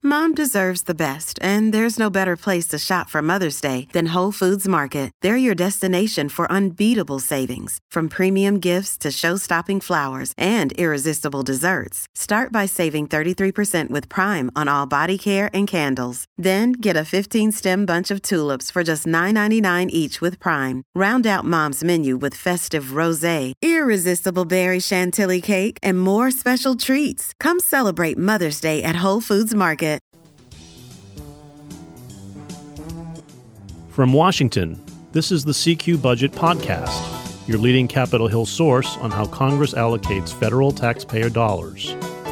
Mom deserves the best, and there's no better place to shop for Mother's Day than Whole Foods Market. They're your destination for unbeatable savings, from premium gifts to show-stopping flowers and irresistible desserts. Start by saving 33% with Prime on all body care and candles. Then get a 15-stem bunch of tulips for just $9.99 each with Prime. Round out Mom's menu with festive rosé, irresistible berry chantilly cake, and more special treats. Come celebrate Mother's Day at Whole Foods Market. From Washington, this is the CQ Budget Podcast, your leading Capitol Hill source on how Congress allocates federal taxpayer dollars.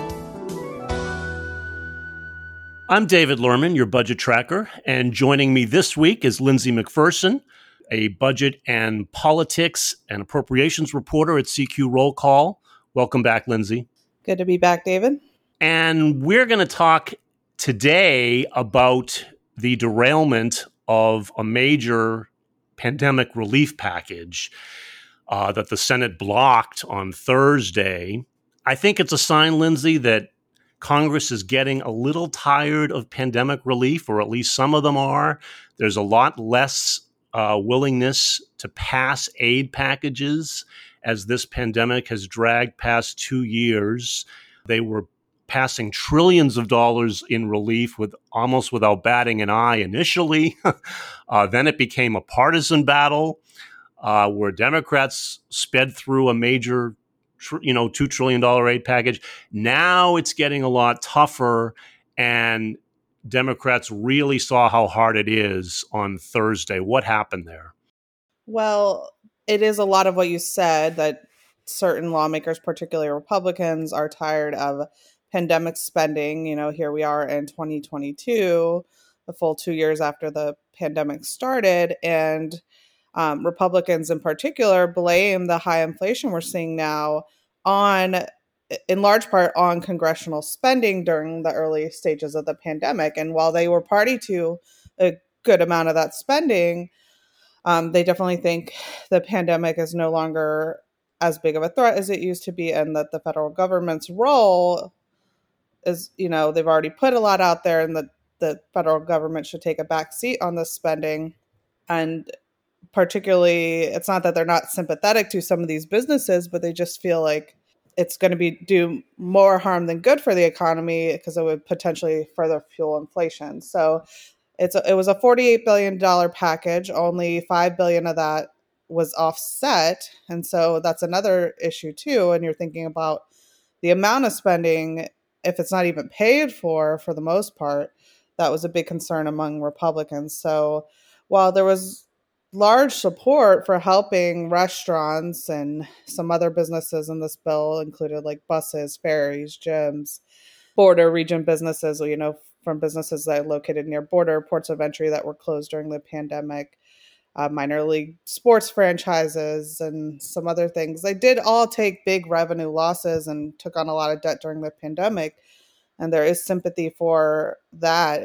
I'm David Lerman, your budget tracker, and joining me this week is Lindsay McPherson, a budget and politics and appropriations reporter at CQ Roll Call. Welcome back, Lindsay. Good to be back, David. And we're going to talk today about the derailment of a major pandemic relief package that the Senate blocked on Thursday. I think it's a sign, Lindsay, that Congress is getting a little tired of pandemic relief, or at least some of them are. There's a lot less willingness to pass aid packages as this pandemic has dragged past 2 years. They were passing trillions of dollars in relief almost without batting an eye initially. Then it became a partisan battle where Democrats sped through a major, $2 trillion aid package. Now it's getting a lot tougher, and Democrats really saw how hard it is on Thursday. What happened there? Well, it is a lot of what you said, that certain lawmakers, particularly Republicans, are tired of pandemic spending. Here we are in 2022, a full 2 years after the pandemic started, and Republicans in particular blame the high inflation we're seeing now in large part on congressional spending during the early stages of the pandemic. And while they were party to a good amount of that spending, they definitely think the pandemic is no longer as big of a threat as it used to be, and that the federal government's role is, they've already put a lot out there, and the federal government should take a back seat on this spending. And particularly, it's not that they're not sympathetic to some of these businesses, but they just feel like it's going to do more harm than good for the economy, because it would potentially further fuel inflation. So it was a $48 billion package. Only $5 billion of that was offset. And so that's another issue too. And you're thinking about the amount of spending, if it's not even paid for the most part. That was a big concern among Republicans. So while there was large support for helping restaurants and some other businesses in this bill, included like buses, ferries, gyms, border region businesses, from businesses that are located near border ports of entry that were closed during the pandemic, minor league sports franchises, and some other things. They did all take big revenue losses and took on a lot of debt during the pandemic. And there is sympathy for that.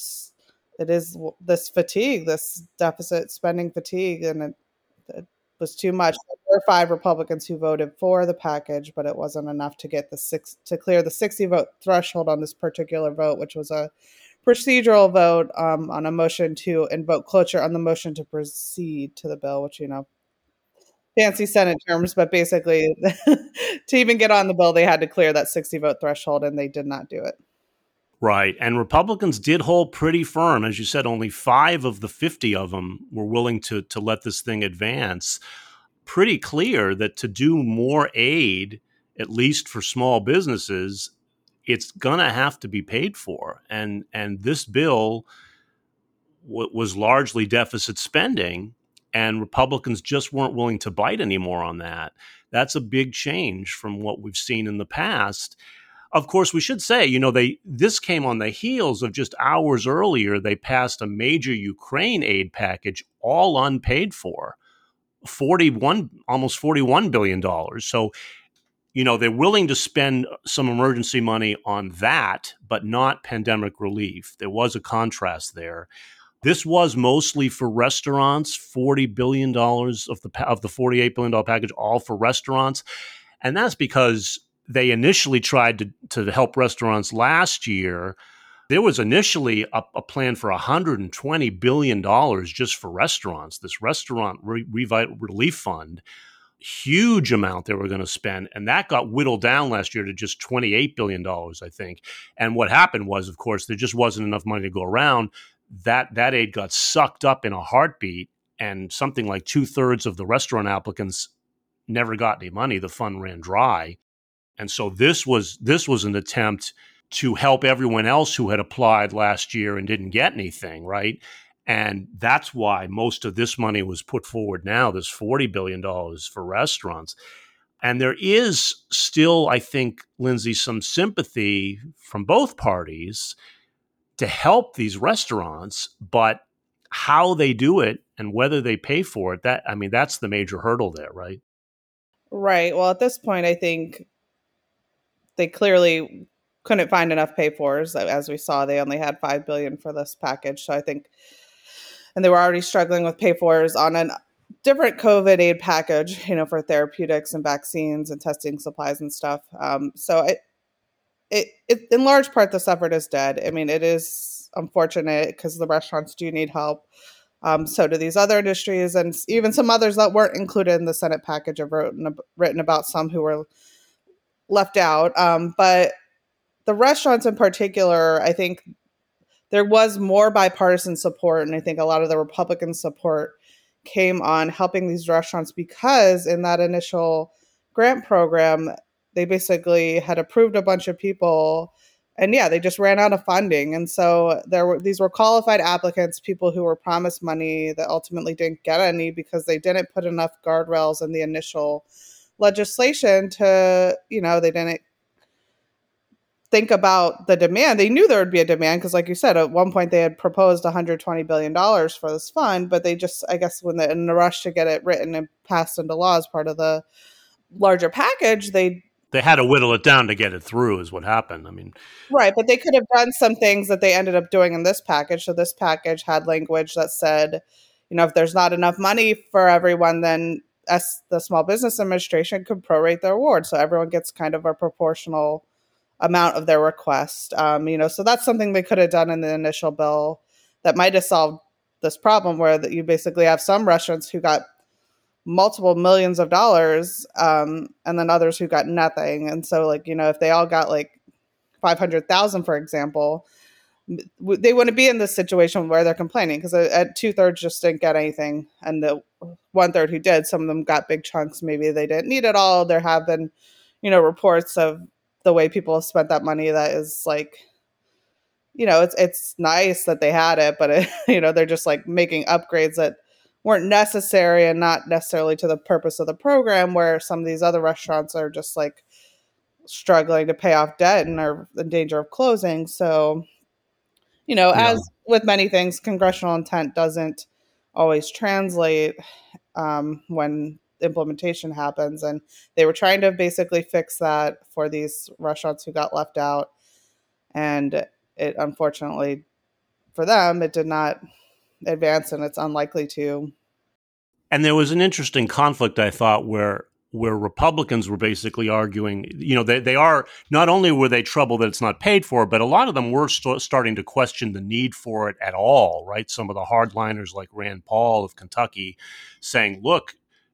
It is this fatigue, this deficit spending fatigue, and it was too much. There were 5 Republicans who voted for the package, but it wasn't enough to get to clear the 60 vote threshold on this particular vote, which was a procedural vote on a motion to invoke cloture on the motion to proceed to the bill, which, fancy Senate terms, but basically to even get on the bill, they had to clear that 60 vote threshold, and they did not do it. Right. And Republicans did hold pretty firm. As you said, only 5 of the 50 of them were willing to let this thing advance. Pretty clear that to do more aid, at least for small businesses, it's going to have to be paid for. And this bill was largely deficit spending, and Republicans just weren't willing to bite anymore on that. That's a big change from what we've seen in the past. Of course, we should say, this came on the heels of just hours earlier. They passed a major Ukraine aid package, all unpaid for, almost $41 billion. So, they're willing to spend some emergency money on that, but not pandemic relief. There was a contrast there. This was mostly for restaurants, $40 billion of the $48 billion package, all for restaurants. And that's because they initially tried to help restaurants last year There was initially a plan for $120 billion just for restaurants, this restaurant relief fund, huge amount they were going to spend. And that got whittled down last year to just $28 billion, I think. And what happened was, of course, there just wasn't enough money to go around. That aid got sucked up in a heartbeat, and something like 2/3 of the restaurant applicants never got any money. The fund ran dry. And so this was an attempt to help everyone else who had applied last year and didn't get anything, right? And that's why most of this money was put forward now, this $40 billion for restaurants. And there is still, I think, Lindsay, some sympathy from both parties to help these restaurants, but how they do it and whether they pay for it, that's the major hurdle there, right? Right. Well, at this point, I think they clearly couldn't find enough pay-fors. As we saw, they only had $5 billion for this package. So I think, and they were already struggling with pay-fors on a different COVID aid package, for therapeutics and vaccines and testing supplies and stuff. So it in large part, this effort is dead. I mean, it is unfortunate because the restaurants do need help. So do these other industries, and even some others that weren't included in the Senate package have written about some who were left out. But the restaurants in particular, I think there was more bipartisan support, and I think a lot of the Republican support came on helping these restaurants because in that initial grant program, they basically had approved a bunch of people, and they just ran out of funding. And so these were qualified applicants, people who were promised money that ultimately didn't get any because they didn't put enough guardrails in the initial legislation to, they didn't think about the demand. They knew there would be a demand because, like you said, at one point they had proposed $120 billion for this fund, but they just, I guess, in the rush to get it written and passed into law as part of the larger package, they had to whittle it down to get it through is what happened. I mean, right. But they could have done some things that they ended up doing in this package. So this package had language that said, if there's not enough money for everyone, then the Small Business Administration could prorate the award. So everyone gets kind of a proportional amount of their request. So that's something they could have done in the initial bill that might have solved this problem where you basically have some restaurants who got multiple millions of dollars, and then others who got nothing. And so if they all got like 500,000, for example, they wouldn't be in this situation where they're complaining because at 2/3 just didn't get anything. And the 1/3 who did, some of them got big chunks. Maybe they didn't need it all. There have been, reports of the way people have spent that money that is like, it's nice that they had it, but they're just like making upgrades that weren't necessary and not necessarily to the purpose of the program, where some of these other restaurants are just like struggling to pay off debt and are in danger of closing. So, as with many things, congressional intent doesn't always translate when implementation happens. And they were trying to basically fix that for these restaurants who got left out. And it, unfortunately for them, it did not advance, and it's unlikely to. And there was an interesting conflict, I thought, where Republicans were basically arguing, they are, not only were they troubled that it's not paid for, but a lot of them were starting to question the need for it at all, right? Some of the hardliners like Rand Paul of Kentucky saying, look,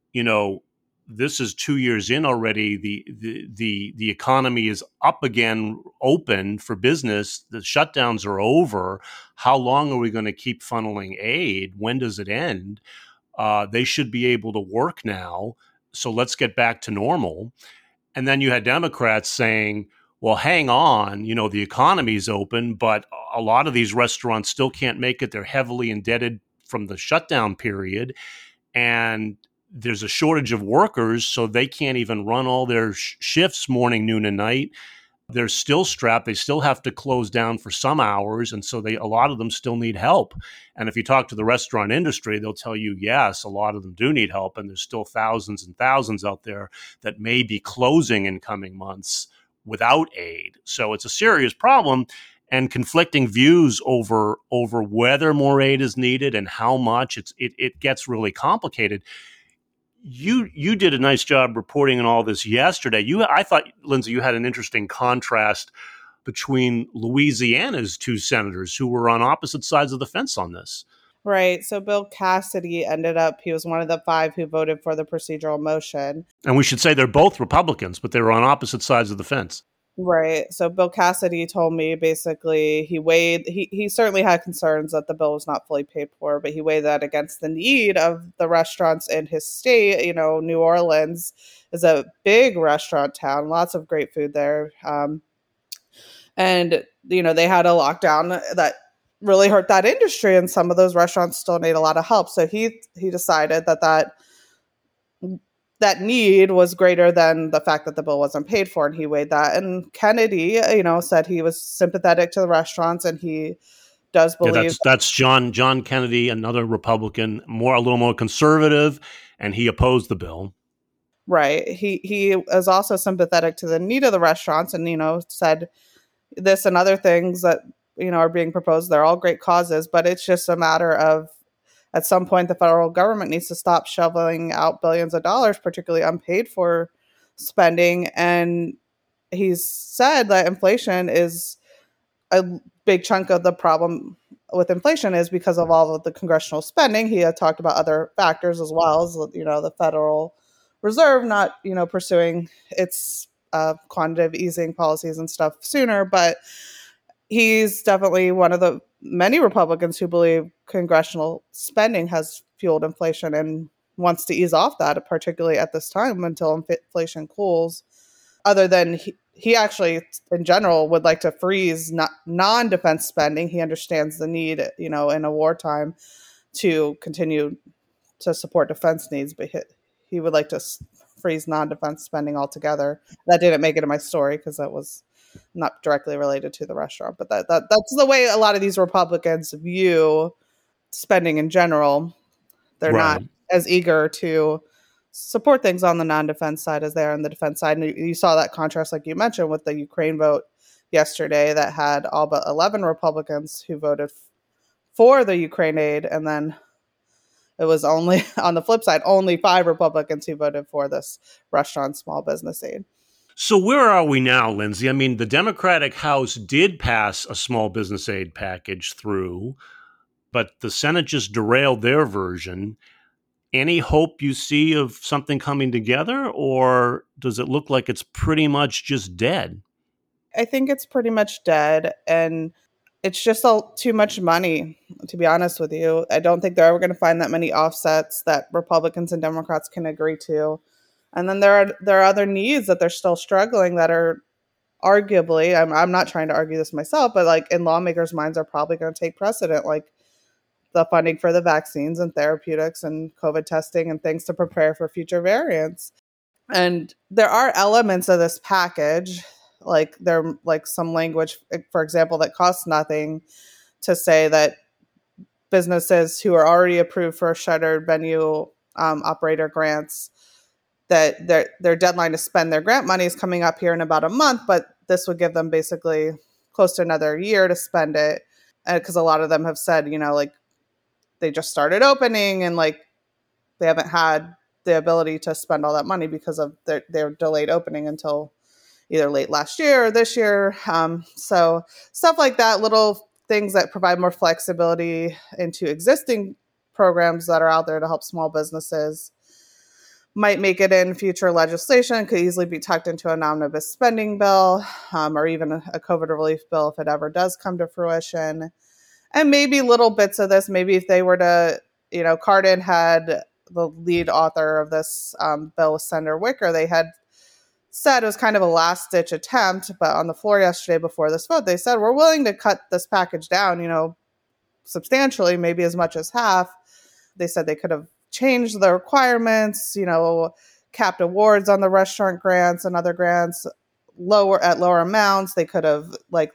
this is 2 years in already. The economy is up again, open for business. The shutdowns are over. How long are we going to keep funneling aid? When does it end? They should be able to work now. So let's get back to normal. And then you had Democrats saying, well, hang on, the economy's open, but a lot of these restaurants still can't make it. They're heavily indebted from the shutdown period. And there's a shortage of workers, so they can't even run all their shifts morning, noon, and night. They're still strapped. They still have to close down for some hours. And so a lot of them still need help. And if you talk to the restaurant industry, they'll tell you, yes, a lot of them do need help. And there's still thousands and thousands out there that may be closing in coming months without aid. So it's a serious problem, and conflicting views over whether more aid is needed and how much. It gets really complicated. You did a nice job reporting on all this yesterday. I thought, Lindsay, you had an interesting contrast between Louisiana's two senators who were on opposite sides of the fence on this. Right. So Bill Cassidy he was one of the 5 who voted for the procedural motion. And we should say they're both Republicans, but they were on opposite sides of the fence. Right. So Bill Cassidy told me basically he certainly had concerns that the bill was not fully paid for, but he weighed that against the need of the restaurants in his state. You know, New Orleans is a big restaurant town, lots of great food there. And, you know, they had a lockdown that really hurt that industry, and some of those restaurants still need a lot of help. So he decided that need was greater than the fact that the bill wasn't paid for, and he weighed that. And Kennedy, you know, said he was sympathetic to the restaurants, and he does believe that's John Kennedy, another Republican, a little more conservative, and he opposed the bill. Right. He is also sympathetic to the need of the restaurants, and, you know, said this and other things that, you know, are being proposed. They're all great causes, but it's just a matter of, at some point, the federal government needs to stop shoveling out billions of dollars, particularly unpaid for spending. And he's said that inflation is a big chunk of the problem with inflation is because of all of the congressional spending. He had talked about other factors as well, as, you know, the Federal Reserve not, you know, pursuing its quantitative easing policies and stuff sooner. But he's definitely one of the many Republicans who believe congressional spending has fueled inflation and wants to ease off that, particularly at this time until inflation cools. Other than he actually, in general, would like to freeze non-defense spending. He understands the need, you know, in a wartime to continue to support defense needs, but he would like to freeze non-defense spending altogether. That didn't make it in my story because that was not directly related to the restaurant, but that's the way a lot of these Republicans view spending in general. They're Right. not as eager to support things on the non-defense side as they are on the defense side. And you saw that contrast, like you mentioned, with the Ukraine vote yesterday that had all but 11 Republicans who voted for the Ukraine aid. And then it was only, on the flip side, only 5 Republicans who voted for this restaurant small business aid. So where are we now, Lindsay? I mean, the Democratic House did pass a small business aid package through, but the Senate just derailed their version. Any hope you see of something coming together, or does it look like it's pretty much just dead? I think it's pretty much dead, and it's just too much money, to be honest with you. I don't think they're ever going to find that many offsets that Republicans and Democrats can agree to. And then there are other needs that they're still struggling that are arguably, I'm not trying to argue this myself, but like in lawmakers' minds are probably going to take precedent, like the funding for the vaccines and therapeutics and COVID testing and things to prepare for future variants. And there are elements of this package, like some language, for example, that costs nothing, to say that businesses who are already approved for shuttered venue operator grants, that their deadline to spend their grant money is coming up here in about a month, but this would give them basically close to another year to spend it. Because a lot of them have said, you know, like they just started opening and like they haven't had the ability to spend all that money because of their delayed opening until either late last year or this year. So stuff like that, little things that provide more flexibility into existing programs that are out there to help small businesses might make it in future legislation, could easily be tucked into an omnibus spending bill, or even a COVID relief bill if it ever does come to fruition. And maybe little bits of this, maybe if they were to, you know, Cardin had the lead author of this bill with Senator Wicker, they had said it was kind of a last-ditch attempt, but on the floor yesterday before this vote, they said, we're willing to cut this package down, you know, substantially, maybe as much as half. They said they could have changed the requirements, you know, capped awards on the restaurant grants and other grants lower amounts. They could have like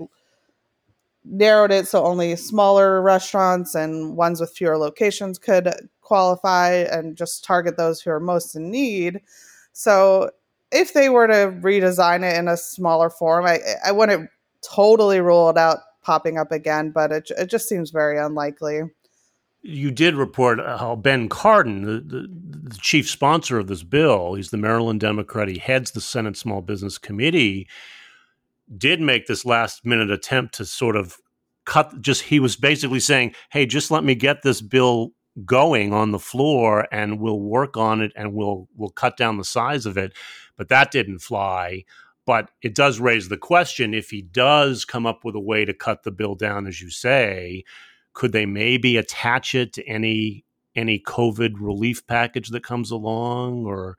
narrowed it so only smaller restaurants and ones with fewer locations could qualify and just target those who are most in need. So if they were to redesign it in a smaller form, I wouldn't totally rule it out popping up again, but it just seems very unlikely. You did report how Ben Cardin, the chief sponsor of this bill, he's the Maryland Democrat, he heads the Senate Small Business Committee, did make this last minute attempt to sort of he was basically saying, hey, just let me get this bill going on the floor and we'll work on it and we'll cut down the size of it. But that didn't fly. But it does raise the question, if he does come up with a way to cut the bill down, as you say, could they maybe attach it to any COVID relief package that comes along? Or,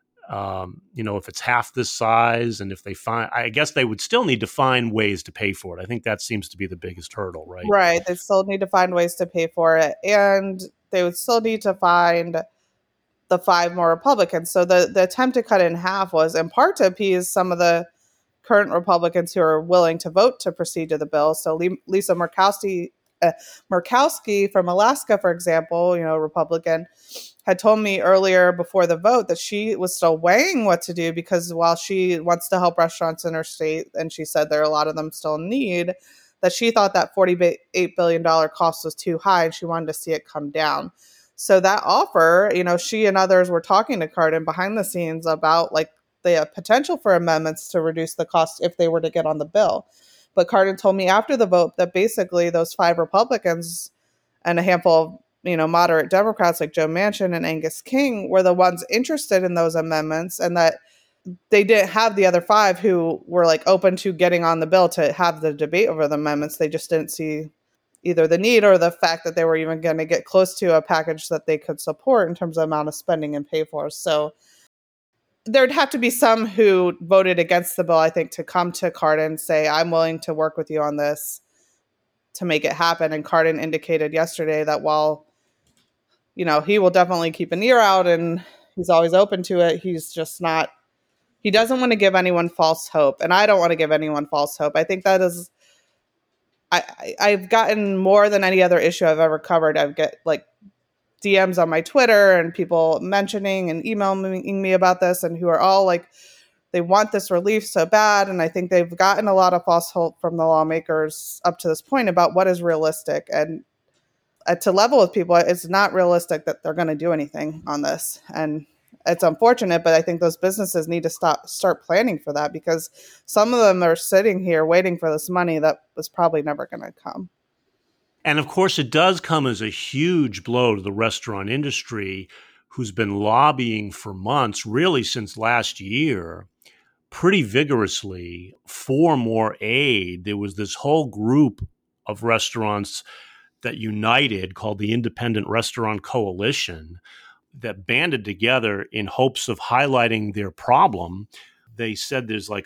if it's half this size, and if they I guess they would still need to find ways to pay for it. I think that seems to be the biggest hurdle, right? Right. They still need to find ways to pay for it. And they would still need to find the 5 more Republicans. So the attempt to cut it in half was in part to appease some of the current Republicans who are willing to vote to proceed to the bill. So Lisa Murkowski from Alaska, for example, Republican, had told me earlier before the vote that she was still weighing what to do, because while she wants to help restaurants in her state, and she said there are a lot of them still in need, that she thought that $48 billion cost was too high and she wanted to see it come down. So that offer, she and others were talking to Cardin behind the scenes about like the potential for amendments to reduce the cost if they were to get on the bill. But Cardin told me after the vote that basically those 5 Republicans and a handful of moderate Democrats like Joe Manchin and Angus King were the ones interested in those amendments, and that they didn't have the other 5 who were like open to getting on the bill to have the debate over the amendments. They just didn't see either the need or the fact that they were even going to get close to a package that they could support in terms of amount of spending and pay for. So there'd have to be some who voted against the bill, I think, to come to Cardin and say, I'm willing to work with you on this to make it happen. And Cardin indicated yesterday that while he will definitely keep an ear out and he's always open to it, he's just not, he doesn't want to give anyone false hope. And I don't want to give anyone false hope. I think that is, I've gotten more than any other issue I've ever covered. I've get like DMs on my Twitter and people mentioning and emailing me about this, and who are all like, they want this relief so bad. And I think they've gotten a lot of false hope from the lawmakers up to this point about what is realistic. And to level with people, it's not realistic that they're going to do anything on this. And it's unfortunate, but I think those businesses need to start planning for that, because some of them are sitting here waiting for this money that was probably never going to come. And of course, it does come as a huge blow to the restaurant industry, who's been lobbying for months, really since last year, pretty vigorously for more aid. There was this whole group of restaurants that united called the Independent Restaurant Coalition that banded together in hopes of highlighting their problem. They said there's like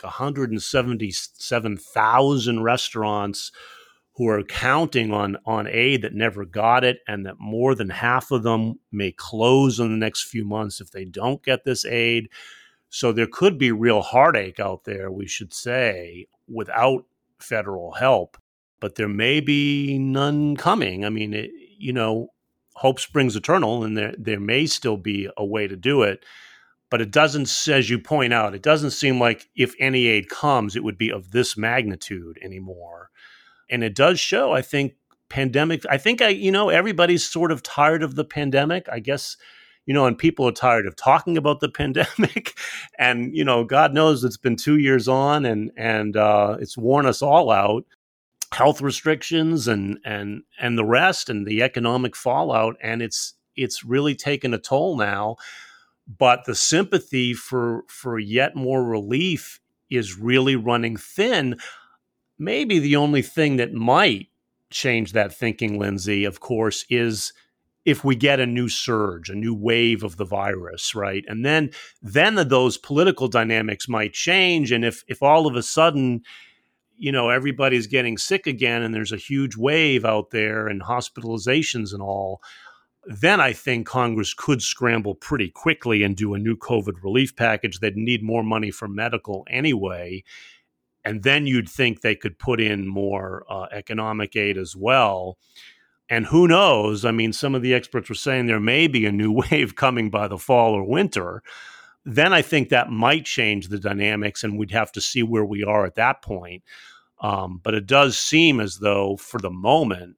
177,000 restaurants who are counting on aid that never got it, and that more than half of them may close in the next few months if they don't get this aid. So there could be real heartache out there, we should say, without federal help. But there may be none coming. I mean, hope springs eternal, and there may still be a way to do it. But it doesn't, as you point out, it doesn't seem like if any aid comes, it would be of this magnitude anymore. And it does show, I think, everybody's sort of tired of the pandemic, I guess, and people are tired of talking about the pandemic. And, God knows it's been 2 years on, and it's worn us all out. Health restrictions and the rest, and the economic fallout, and it's really taken a toll now. But the sympathy for yet more relief is really running thin. Maybe the only thing that might change that thinking, Lindsay, of course, is if we get a new surge, a new wave of the virus, right? And then those political dynamics might change, and if all of a sudden everybody's getting sick again and there's a huge wave out there and hospitalizations and all, then I think Congress could scramble pretty quickly and do a new COVID relief package. They'd need more money for medical anyway. And then you'd think they could put in more economic aid as well. And who knows? I mean, some of the experts were saying there may be a new wave coming by the fall or winter. Then I think that might change the dynamics, and we'd have to see where we are at that point. But it does seem as though, for the moment,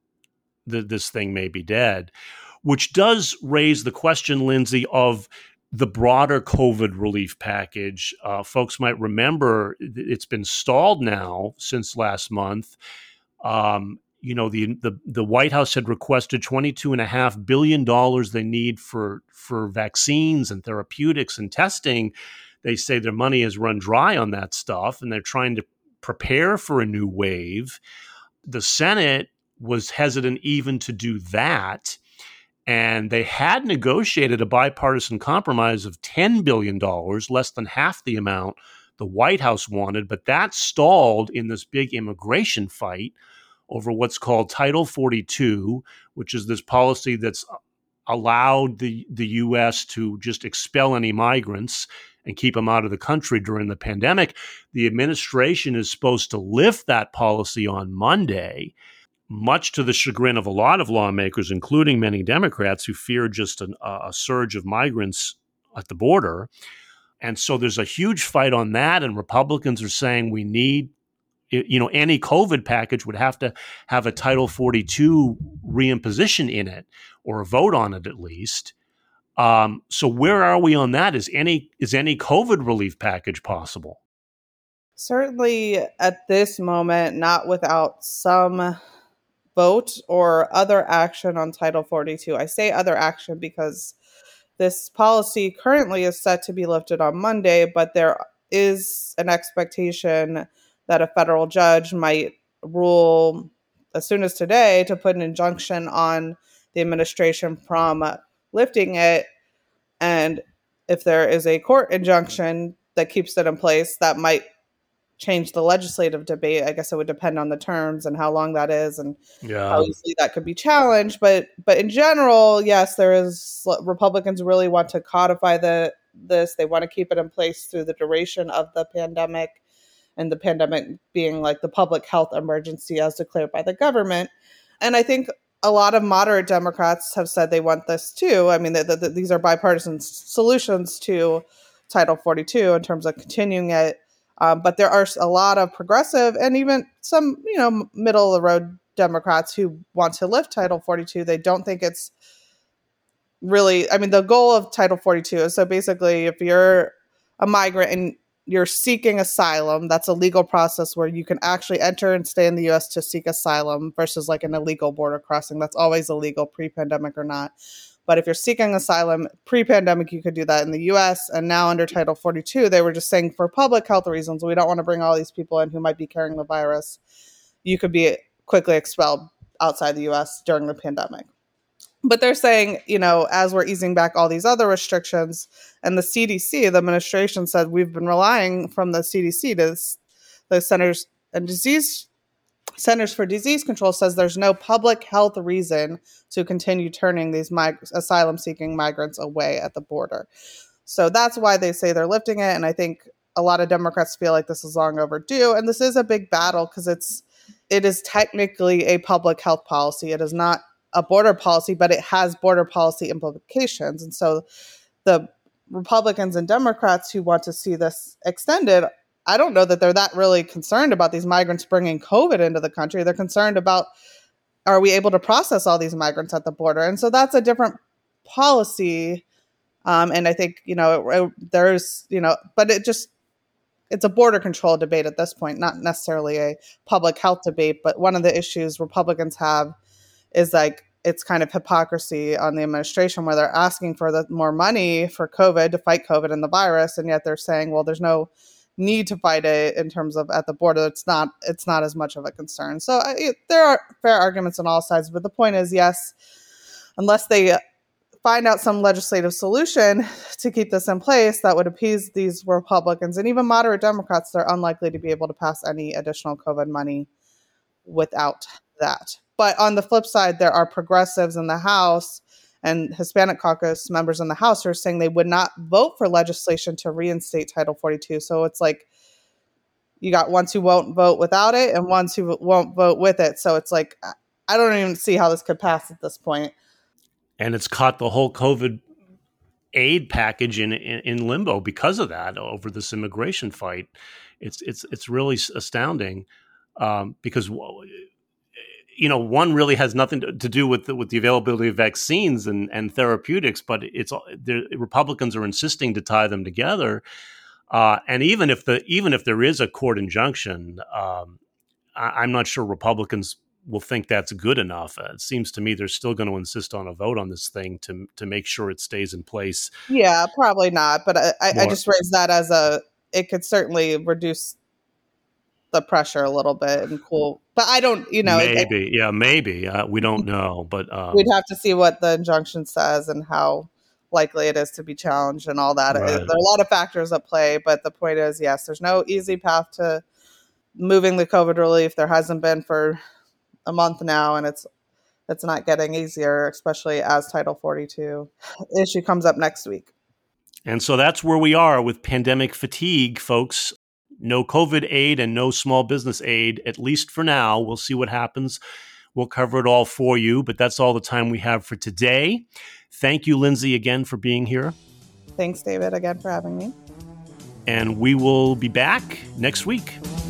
this thing may be dead, which does raise the question, Lindsay, of the broader COVID relief package. Folks might remember it's been stalled now since last month. The White House had requested $22.5 billion they need for vaccines and therapeutics and testing. They say their money has run dry on that stuff, and they're trying to prepare for a new wave. The Senate was hesitant even to do that. And they had negotiated a bipartisan compromise of $10 billion, less than half the amount the White House wanted. But that stalled in this big immigration fight over what's called Title 42, which is this policy that's allowed the U.S. to just expel any migrants and keep them out of the country during the pandemic. The administration is supposed to lift that policy on Monday, much to the chagrin of a lot of lawmakers, including many Democrats who fear just a surge of migrants at the border. And so there's a huge fight on that, and Republicans are saying we need, any COVID package would have to have a Title 42 reimposition in it, or a vote on it at least. So where are we on that? Is any COVID relief package possible? Certainly at this moment, not without some vote or other action on Title 42. I say other action because this policy currently is set to be lifted on Monday, but there is an expectation that a federal judge might rule as soon as today to put an injunction on the administration from lifting it. And if there is a court injunction that keeps it in place, that might change the legislative debate. I guess it would depend on the terms and how long that is and how easily that could be challenged. But in general, yes, Republicans really want to codify this. They want to keep it in place through the duration of the pandemic, and the pandemic being like the public health emergency as declared by the government. And I think a lot of moderate Democrats have said they want this too. I mean, these are bipartisan solutions to Title 42 in terms of continuing it. But there are a lot of progressive and even some, middle of the road Democrats who want to lift Title 42. They don't think it's really, the goal of Title 42 is, so basically if you're a migrant and you're seeking asylum, that's a legal process where you can actually enter and stay in the U.S. to seek asylum versus like an illegal border crossing. That's always illegal, pre-pandemic or not. But if you're seeking asylum pre-pandemic, you could do that in the U.S. And now under Title 42, they were just saying for public health reasons, we don't want to bring all these people in who might be carrying the virus. You could be quickly expelled outside the U.S. during the pandemic. But they're saying, as we're easing back all these other restrictions, and the CDC, the administration said we've been relying from the CDC to the Centers for Disease Control says there's no public health reason to continue turning these asylum-seeking migrants away at the border. So that's why they say they're lifting it. And I think a lot of Democrats feel like this is long overdue. And this is a big battle because it is technically a public health policy. It is not a border policy, but it has border policy implications. And so the Republicans and Democrats who want to see this extended, I don't know that they're that really concerned about these migrants bringing COVID into the country. They're concerned about, are we able to process all these migrants at the border? And so that's a different policy. And I think, there's, but it's a border control debate at this point, not necessarily a public health debate. But one of the issues Republicans have is like, it's kind of hypocrisy on the administration where they're asking for more money for COVID to fight COVID and the virus. And yet they're saying, well, there's no need to fight it in terms of at the border. It's not as much of a concern. So there are fair arguments on all sides. But the point is, yes, unless they find out some legislative solution to keep this in place that would appease these Republicans and even moderate Democrats, they're unlikely to be able to pass any additional COVID money without that. But on the flip side, there are progressives in the House and Hispanic caucus members in the House who are saying they would not vote for legislation to reinstate Title 42. So it's like you got ones who won't vote without it and ones who won't vote with it. So it's like, I don't even see how this could pass at this point. And it's caught the whole COVID aid package in limbo because of that, over this immigration fight. It's really astounding because one really has nothing to do with the availability of vaccines and therapeutics, but the Republicans are insisting to tie them together. And even if there is a court injunction, I'm not sure Republicans will think that's good enough. It seems to me they're still going to insist on a vote on this thing to make sure it stays in place. Yeah, probably not. But I just raised that as it could certainly reduce the pressure a little bit and cool. But I don't, maybe. We don't know, but we'd have to see what the injunction says and how likely it is to be challenged and all that. Right. There are a lot of factors at play, but the point is, yes, there's no easy path to moving the COVID relief. There hasn't been for a month now, and it's not getting easier, especially as Title 42 issue comes up next week. And so that's where we are with pandemic fatigue, folks. No COVID aid and no small business aid, at least for now. We'll see what happens. We'll cover it all for you, but that's all the time we have for today. Thank you, Lindsay, again for being here. Thanks, David, again for having me. And we will be back next week.